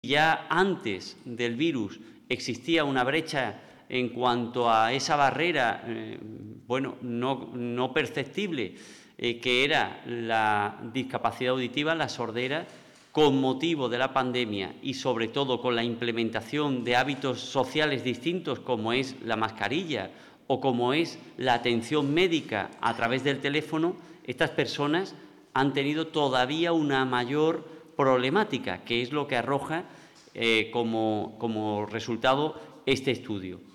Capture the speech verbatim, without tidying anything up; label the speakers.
Speaker 1: Ya antes del virus existía una brecha en cuanto a esa barrera, eh, bueno, no, no perceptible, eh, que era la discapacidad auditiva, la sordera, con motivo de la pandemia y sobre todo con la implementación de hábitos sociales distintos como es la mascarilla o como es la atención médica a través del teléfono, estas personas han tenido todavía una mayor problemática, que es lo que arroja eh, como, como resultado este estudio.